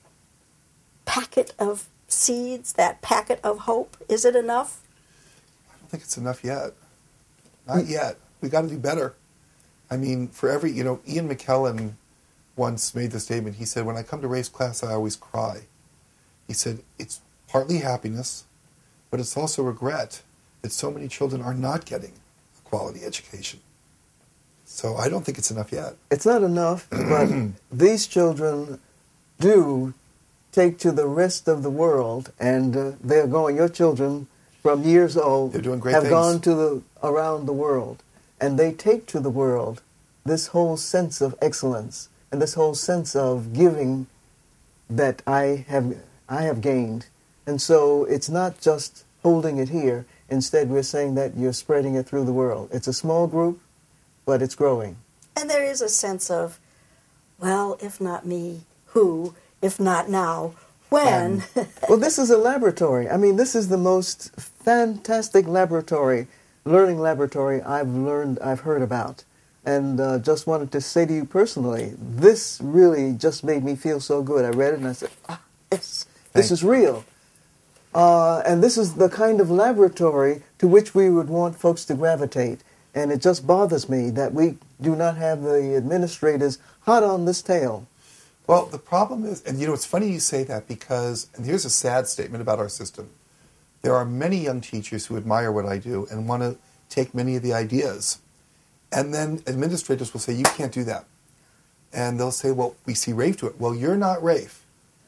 packet of seeds, that packet of hope? Is it enough? I don't think it's enough yet. Not yet. We got to do better. I mean, for every, Ian McKellen once made the statement. He said, when I come to Rafe's class, I always cry. He said, it's partly happiness, but it's also regret that so many children are not getting a quality education. So I don't think it's enough yet. It's not enough, but these children do take to the rest of the world, and they're going, your children from years old They're doing great have things. gone to around the world, and they take to the world this whole sense of excellence and this whole sense of giving that I have gained. And so it's not just holding it here. Instead, we're saying that you're spreading it through the world. It's a small group, but it's growing. And there is a sense of, well, if not me, who? If not now, when? Well, this is a laboratory. I mean, this is the most fantastic learning laboratory I've heard about. And just wanted to say to you personally, this really just made me feel so good. I read it and I said, yes, this is real. And this is the kind of laboratory to which we would want folks to gravitate. And it just bothers me that we do not have the administrators hot on this tail. Well, the problem is, and it's funny you say that because, and here's a sad statement about our system. There are many young teachers who admire what I do and want to take many of the ideas. And then administrators will say, you can't do that. And they'll say, well, we see Rafe do it. Well, you're not Rafe.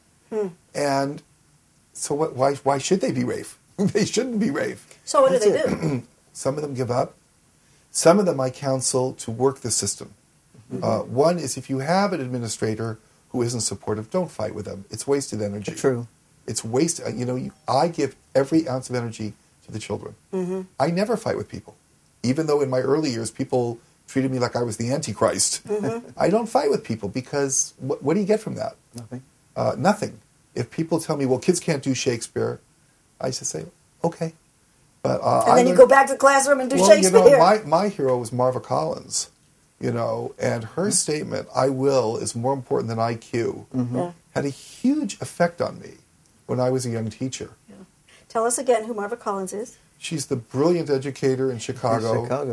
And so why should they be Rafe? They shouldn't be Rafe. So what do they do? Some of them give up. Some of them I counsel to work the system. One is if you have an administrator who isn't supportive, don't fight with them. It's wasted energy. True. It's wasted. I give every ounce of energy to the children. I never fight with people. Even though in my early years people treated me like I was the Antichrist. I don't fight with people because what do you get from that? Nothing. Nothing. If people tell me, well, kids can't do Shakespeare, I just say, okay. But and then you go back to the classroom and do Shakespeare. My hero was Marva Collins, and her statement, I will, is more important than IQ, had a huge effect on me when I was a young teacher. Tell us again who Marva Collins is. She's the brilliant educator in Chicago.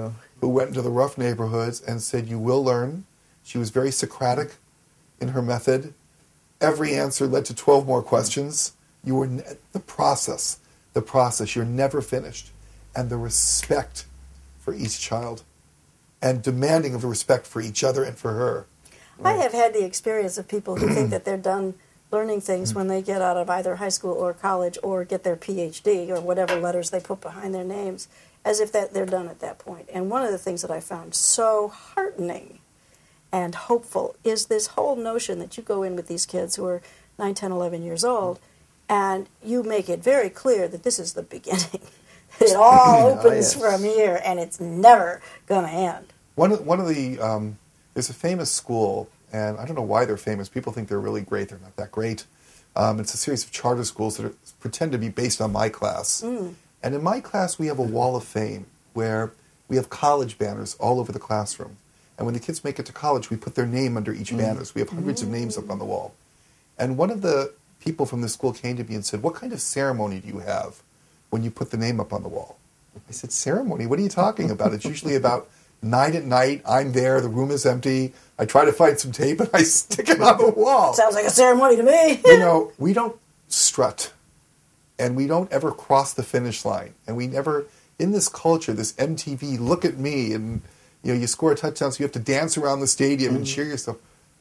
who went into the rough neighborhoods and said, you will learn. She was very Socratic in her method. Every answer led to 12 more questions. You were the process, you're never finished. And the respect for each child and demanding of the respect for each other and for her. I have had the experience of people who think that they're done learning things when they get out of either high school or college or get their PhD or whatever letters they put behind their names, as if that they're done at that point. And one of the things that I found so heartening and hopeful is this whole notion that you go in with these kids who are 9, 10, 11 years old, and you make it very clear that this is the beginning. It all opens from here, and it's never going to end. One of the there's a famous school, and I don't know why they're famous. People think they're really great. They're not that great. It's a series of charter schools that pretend to be based on my class. And in my class, we have a wall of fame where we have college banners all over the classroom. And when the kids make it to college, we put their name under each banner. So we have hundreds of names up on the wall. And one of the people from the school came to me and said, what kind of ceremony do you have when you put the name up on the wall? I said, ceremony? What are you talking about? It's usually about 9 at night, I'm there, the room is empty, I try to find some tape and I stick it on the wall. Sounds like a ceremony to me. We don't strut, and we don't ever cross the finish line, and we never, in this culture, this MTV, look at me, and you score a touchdown so you have to dance around the stadium and cheer yourself.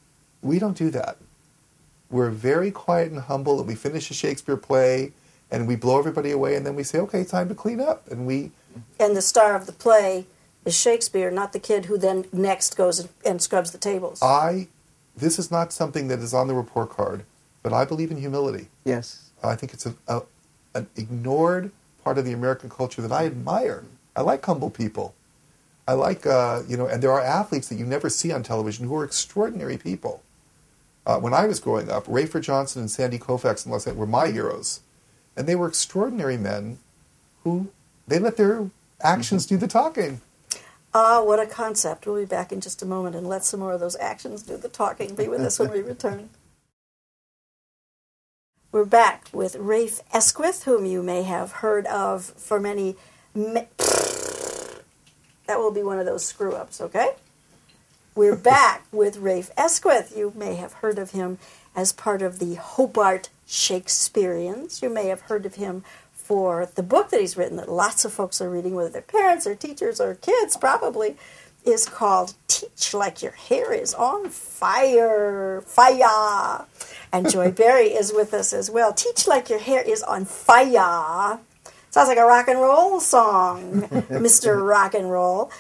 We don't do that. We're very quiet and humble, and we finish a Shakespeare play, and we blow everybody away, and then we say, okay, time to clean up. And the star of the play is Shakespeare, not the kid who then next goes and scrubs the tables. This is not something that is on the report card, but I believe in humility. Yes. I think it's an ignored part of the American culture that I admire. I like humble people. I like, and there are athletes that you never see on television who are extraordinary people. When I was growing up, Rayford Johnson and Sandy Koufax in Los Angeles were my heroes. And they were extraordinary men who, they let their actions do the talking. What a concept. We'll be back in just a moment and let some more of those actions do the talking. Be with us when we return. We're back with Rafe Esquith, whom you may have heard of for many... That will be one of those screw-ups, okay? We're back with Rafe Esquith. You may have heard of him as part of the Hobart Shakespeareans. You may have heard of him for the book that he's written that lots of folks are reading, whether they're parents or teachers or kids probably, is called Teach Like Your Hair is on Fire. Fire. And Joy Berry is with us as well. Teach Like Your Hair is on Fire. Sounds like a rock and roll song, Mr. Rock and Roll.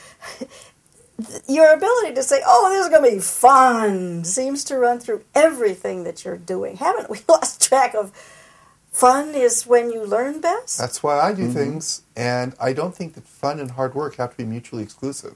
Your ability to say, oh, this is going to be fun, seems to run through everything that you're doing. Haven't we lost track of fun is when you learn best? That's why I do things, and I don't think that fun and hard work have to be mutually exclusive.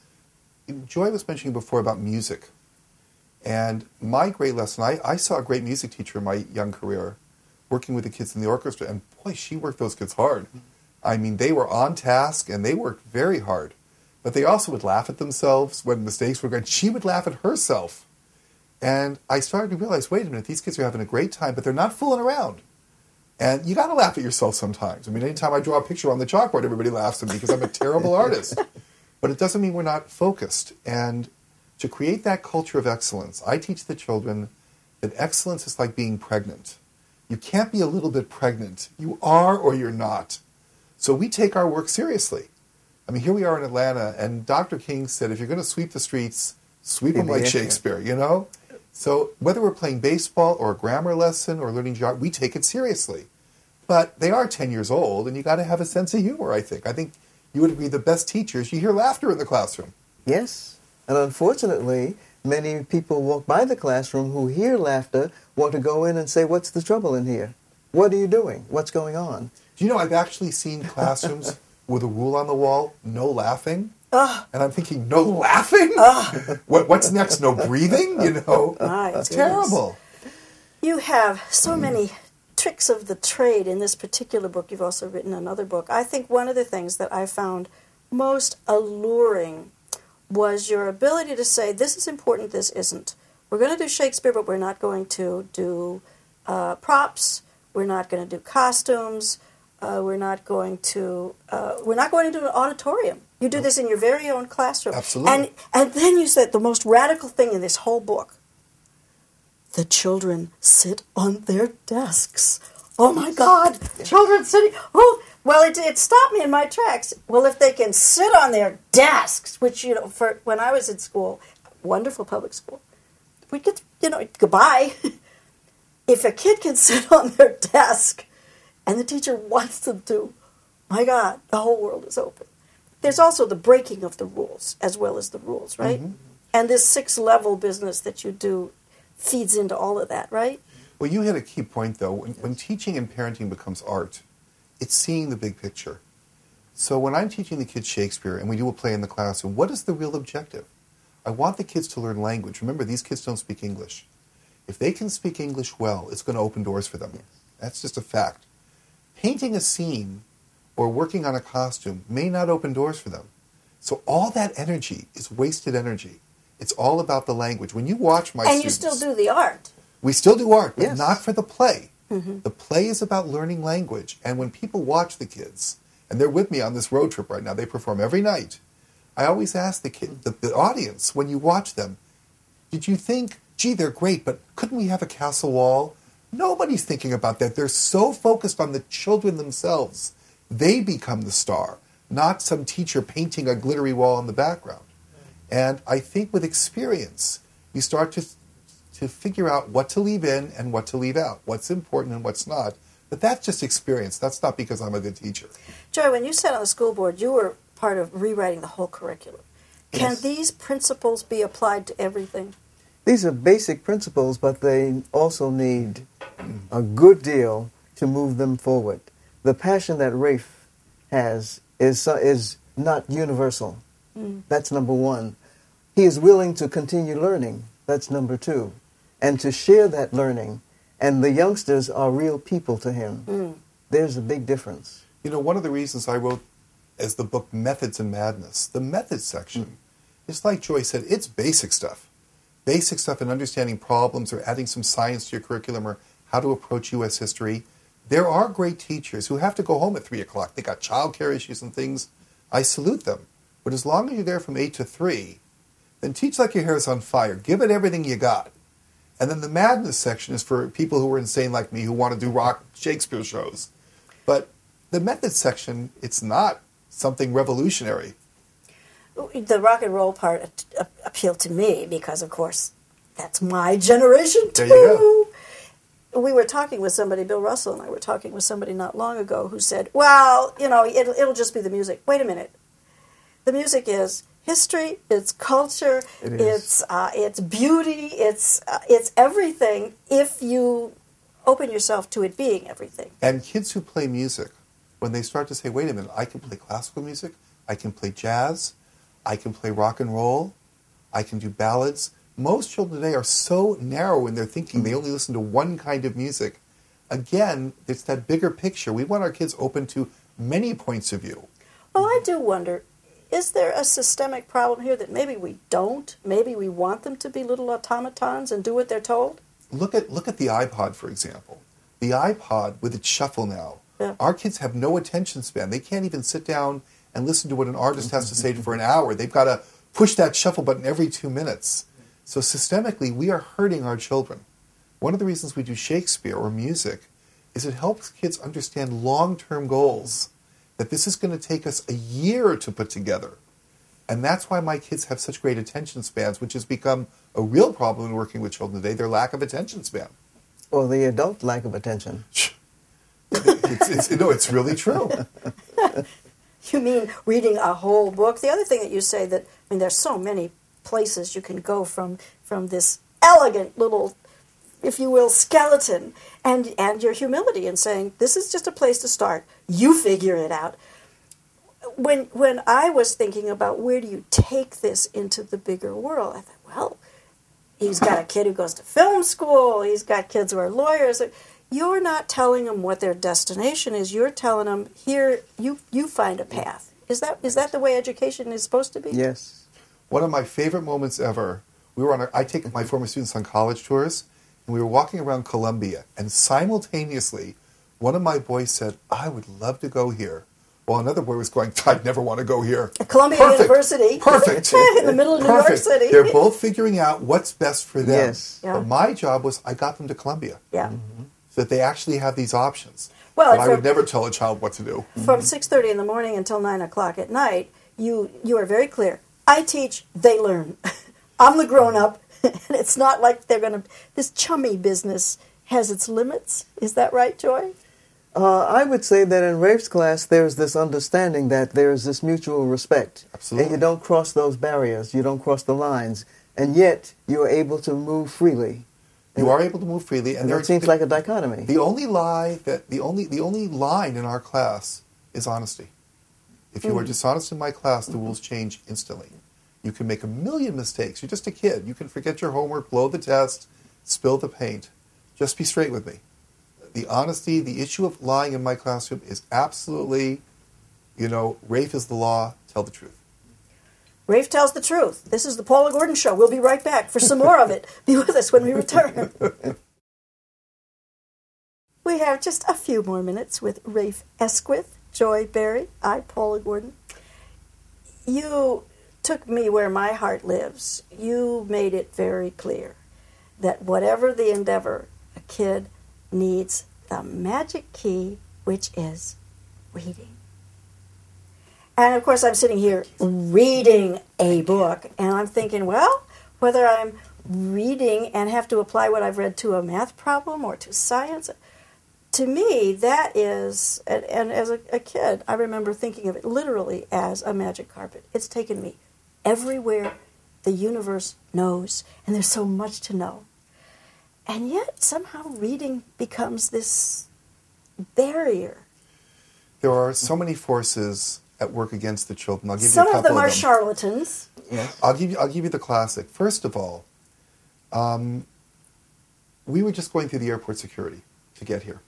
Joy was mentioning before about music, and my great lesson, I saw a great music teacher in my young career working with the kids in the orchestra, and boy, she worked those kids hard. I mean, they were on task, and they worked very hard. But they also would laugh at themselves when mistakes were going. She would laugh at herself. And I started to realize, wait a minute, these kids are having a great time, but they're not fooling around. And you got to laugh at yourself sometimes. I mean, anytime I draw a picture on the chalkboard, everybody laughs at me because I'm a terrible artist. But it doesn't mean we're not focused. And to create that culture of excellence, I teach the children that excellence is like being pregnant. You can't be a little bit pregnant. You are or you're not. So we take our work seriously. I mean, here we are in Atlanta, and Dr. King said, if you're going to sweep the streets, sweep them like Shakespeare, So whether we're playing baseball or a grammar lesson or learning geography, we take it seriously. But they are 10 years old, and you got to have a sense of humor, I think. I think you would be the best teachers. You hear laughter in the classroom. Yes. And unfortunately, many people walk by the classroom who hear laughter, want to go in and say, what's the trouble in here? What are you doing? What's going on? Do you know, I've actually seen classrooms with a rule on the wall, no laughing. And I'm thinking, no laughing? What's next? No breathing? It's terrible. You have so many tricks of the trade in this particular book. You've also written another book. I think one of the things that I found most alluring was your ability to say, this is important, this isn't. We're going to do Shakespeare, but we're not going to do props. We're not going to do costumes. We're not going into an auditorium. You do this in your very own classroom. Absolutely. And then you said the most radical thing in this whole book. The children sit on their desks. Oh, my God. Children sitting. Oh, well, it stopped me in my tracks. Well, if they can sit on their desks, which, for when I was in school, wonderful public school, we get, goodbye. If a kid can sit on their desk and the teacher wants them to, my God, the whole world is open. There's also the breaking of the rules as well as the rules, right? Mm-hmm. And this 6-level business that you do feeds into all of that, right? Well, you hit a key point, though. When teaching and parenting becomes art, it's seeing the big picture. So when I'm teaching the kids Shakespeare and we do a play in the classroom, what is the real objective? I want the kids to learn language. Remember, these kids don't speak English. If they can speak English well, it's going to open doors for them. Yes. That's just a fact. Painting a scene or working on a costume may not open doors for them. So all that energy is wasted energy. It's all about the language. When you watch my students... And you still do the art. We still do art, but yes. not for the play. Mm-hmm. The play is about learning language. And when people watch the kids, and they're with me on this road trip right now, they perform every night, I always ask the audience, when you watch them, did you think, gee, they're great, but couldn't we have a castle wall? Nobody's thinking about that. They're so focused on the children themselves. They become the star, not some teacher painting a glittery wall in the background. And I think with experience, you start to figure out what to leave in and what to leave out, what's important and what's not. But that's just experience. That's not because I'm a good teacher. Joy, when you sat on the school board, you were part of rewriting the whole curriculum. Can Yes. these principles be applied to everything? These are basic principles, but they also need a good deal to move them forward. The passion that Rafe has is not universal. That's number one. He is willing to continue learning. That's number two. And to share that learning. And the youngsters are real people to him. There's a big difference. One of the reasons I wrote as the book Methods and Madness, the methods section, is like Joy said, it's basic stuff. Basic stuff in understanding problems or adding some science to your curriculum or how to approach U.S. history. There are great teachers who have to go home at 3 o'clock. They got childcare issues and things. I salute them. But as long as you're there from 8 to 3, then teach like your hair is on fire. Give it everything you got. And then the madness section is for people who are insane like me who want to do rock Shakespeare shows. But the methods section, it's not something revolutionary. The rock and roll part appealed to me because, of course, that's my generation too. There you go. We were talking with somebody, Bill Russell and I were talking with somebody not long ago who said, well, it'll just be the music. Wait a minute. The music is history, it's culture, it's beauty, it's everything if you open yourself to it being everything. And kids who play music, when they start to say, wait a minute, I can play classical music, I can play jazz, I can play rock and roll, I can do ballads. Most children today are so narrow in their thinking, they only listen to one kind of music. Again, it's that bigger picture. We want our kids open to many points of view. Well, I do wonder, is there a systemic problem here that maybe we don't? Maybe we want them to be little automatons and do what they're told? Look at the iPod, for example. The iPod with its shuffle now. Yeah. Our kids have no attention span. They can't even sit down and listen to what an artist has to say for an hour. They've got to push that shuffle button every 2 minutes. So systemically, we are hurting our children. One of the reasons we do Shakespeare or music is it helps kids understand long-term goals, that this is going to take us a year to put together. And that's why my kids have such great attention spans, which has become a real problem in working with children today, their lack of attention span. Or the adult lack of attention. It's really true. You mean reading a whole book? The other thing that you say that, there's so many places you can go from this elegant little, if you will, skeleton and your humility in saying, this is just a place to start. You figure it out. When I was thinking about where do you take this into the bigger world, I thought, well, he's got a kid who goes to film school. He's got kids who are lawyers. You're not telling them what their destination is. You're telling them, here, you find a path. Is that the way education is supposed to be? Yes. One of my favorite moments ever, I take my former students on college tours, and we were walking around Columbia, and simultaneously, one of my boys said, I would love to go here, while another boy was going, I'd never want to go here. Columbia University. Perfect. In the middle of New York City. They're both figuring out what's best for them. Yes. Yeah. But my job was I got them to Columbia. Yeah. So that they actually have these options. Well, but I would never tell a child what to do. From 6:30 in the morning until 9 o'clock at night, you are very clear. I teach, they learn. I'm the grown-up, and it's not like they're going to... This chummy business has its limits. Is that right, Joy? I would say that in Rafe's class, there's this understanding that there's this mutual respect. Absolutely. And you don't cross those barriers. You don't cross the lines. And yet, you are able to move freely. You are able to move freely. And that seems like a dichotomy. The only line in our class is honesty. If you are dishonest in my class, the rules change instantly. You can make a million mistakes. You're just a kid. You can forget your homework, blow the test, spill the paint. Just be straight with me. The honesty, the issue of lying in my classroom is absolutely, Rafe is the law, tell the truth. Rafe tells the truth. This is the Paula Gordon Show. We'll be right back for some more of it. Be with us when we return. We have just a few more minutes with Rafe Esquith, Joy Berry, I, Paula Gordon. You took me where my heart lives. You made it very clear that whatever the endeavor, a kid needs the magic key, which is reading. And of course, I'm sitting here reading a book, and I'm thinking, well, whether I'm reading and have to apply what I've read to a math problem or to science, to me, that is, and as a kid, I remember thinking of it literally as a magic carpet. It's taken me everywhere the universe knows, and there's so much to know. And yet, somehow, reading becomes this barrier. There are so many forces at work against the children. I'll give you a Some couple of them are them. charlatans. Yes. I'll give you the classic. First of all, we were just going through the airport security to get here.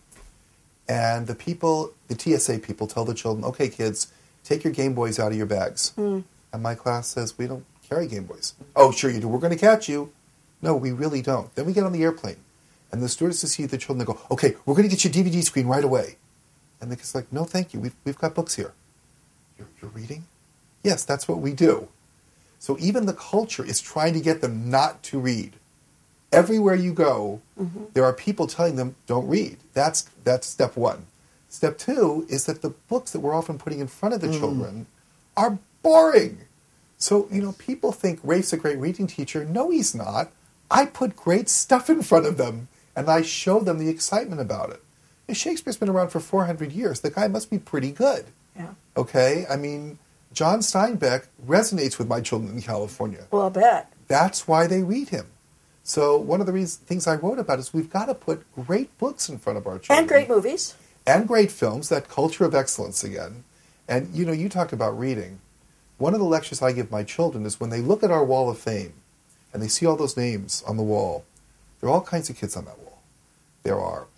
And the TSA people tell the children, okay, kids, take your Game Boys out of your bags. And my class says, we don't carry Game Boys. Oh, sure you do. We're going to catch you. No, we really don't. Then we get on the airplane. And the stewardesses see the children. They go, okay, we're going to get your DVD screen right away. And the kid's like, no, thank you. We've got books here. You're reading? Yes, that's what we do. So even the culture is trying to get them not to read. Everywhere you go, there are people telling them, don't read. That's step one. Step two is that the books that we're often putting in front of the children are boring. So, people think Rafe's a great reading teacher. No, he's not. I put great stuff in front of them, and I show them the excitement about it. Shakespeare's been around for 400 years. The guy must be pretty good. Yeah. Okay? I mean, John Steinbeck resonates with my children in California. Well, I bet. That's why they read him. So one of the things I wrote about is we've got to put great books in front of our children. And great movies. And great films, that culture of excellence again. And, you talked about reading. One of the lectures I give my children is when they look at our wall of fame and they see all those names on the wall, there are all kinds of kids on that wall. There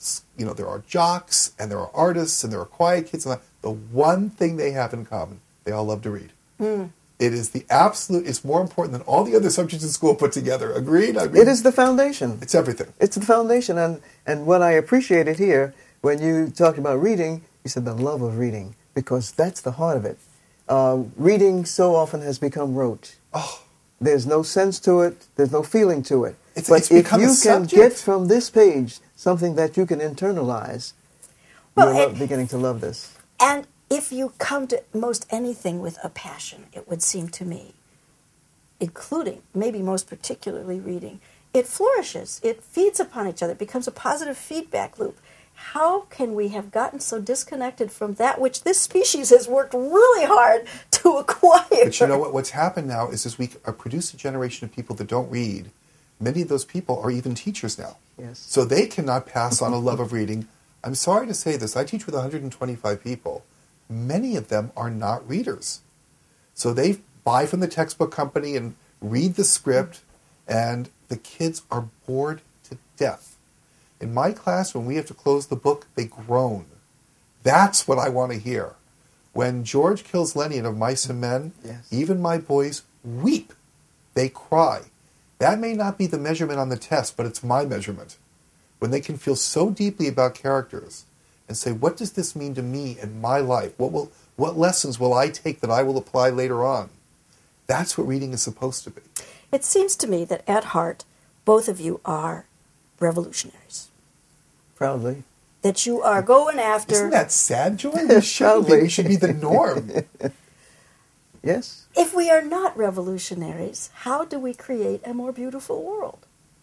are jocks, and there are artists, and there are quiet kids. And the one thing they have in common, they all love to read. It is it's more important than all the other subjects in school put together. Agreed? I mean, It is the foundation. It's everything. It's the foundation. And what I appreciated here, when you talked about reading, you said the love of reading, because that's the heart of it. Reading so often has become rote. Oh. There's no sense to it. There's no feeling to it. It's if become a you can subject. get from this page something that you can internalize, you're beginning to love this. And if you come to most anything with a passion, it would seem to me, including, maybe most particularly reading, it flourishes. It feeds upon each other. It becomes a positive feedback loop. How can we have gotten so disconnected from that which this species has worked really hard to acquire? But you know what? What's happened now is we produce a generation of people that don't read. Many of those people are even teachers now. Yes. So they cannot pass on a love of reading. I'm sorry to say this. I teach with 125 people. Many of them are not readers. So they buy from the textbook company and read the script, and the kids are bored to death. In my class, when we have to close the book, they groan. That's what I want to hear. When George kills Lenny of Mice and Men, even my boys weep. They cry. That may not be the measurement on the test, but it's my measurement. When they can feel so deeply about characters and say, what does this mean to me in my life? What What lessons will I take that I will apply later on? That's what reading is supposed to be. It seems to me that at heart, both of you are revolutionaries. Proudly. That you are going after... Isn't that sad, Joy? We shouldn't be. We should be the norm. Yes. If we are not revolutionaries, how do we create a more beautiful world?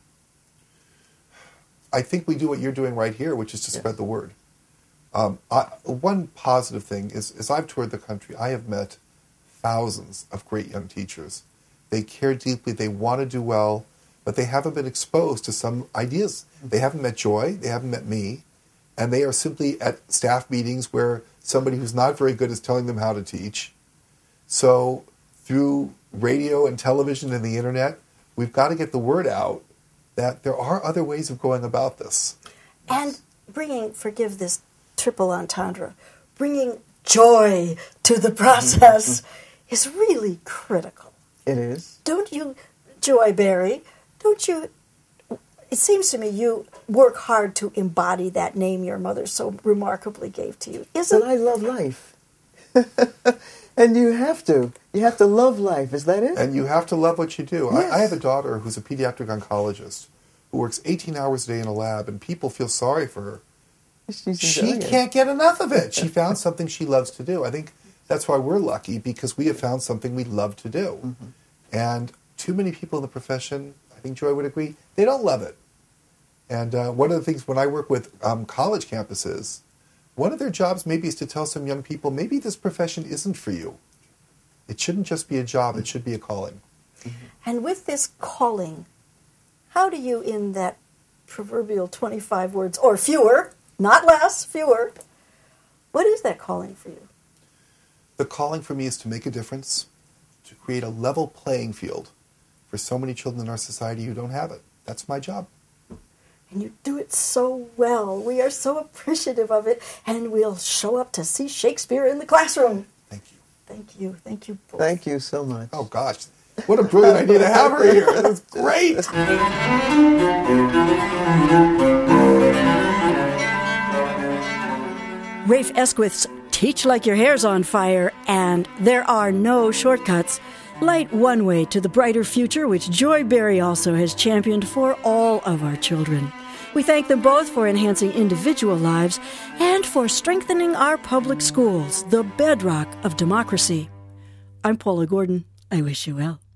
I think we do what you're doing right here, which is to spread the word. One positive thing is, as I've toured the country, I have met thousands of great young teachers. They care deeply, they want to do well, but they haven't been exposed to some ideas. They haven't met Joy, they haven't met me, and they are simply at staff meetings where somebody who's not very good is telling them how to teach. So through radio and television and the internet, we've got to get the word out that there are other ways of going about this. And bringing, forgive this triple entendre, bringing joy to the process is really critical. It is. Don't you, Joy Berry, don't you, it seems to me you work hard to embody that name your mother so remarkably gave to you. But I love life. And you have to. You have to love life. Is that it? And you have to love what you do. Yes. I have a daughter who's a pediatric oncologist who works 18 hours a day in a lab, and people feel sorry for her. She can't get enough of it. She found something she loves to do. I think that's why we're lucky, because we have found something we love to do. Mm-hmm. And too many people in the profession, I think Joy would agree, they don't love it. And one of the things when I work with college campuses, one of their jobs maybe is to tell some young people, maybe this profession isn't for you. It shouldn't just be a job, it should be a calling. Mm-hmm. And with this calling, how do you, in that proverbial 25 words, or fewer, not less, fewer, what is that calling for you? The calling for me is to make a difference, to create a level playing field for so many children in our society who don't have it. That's my job. And you do it so well. We are so appreciative of it, and we'll show up to see Shakespeare in the classroom. Thank you. Thank you. Thank you both. Thank you so much. Oh, gosh. What a brilliant idea to have her here. That's great. Rafe Esquith's Teach Like Your Hair's on Fire and There Are No Shortcuts light one way to the brighter future which Joy Berry also has championed for all of our children. We thank them both for enhancing individual lives and for strengthening our public schools, the bedrock of democracy. I'm Paula Gordon. I wish you well.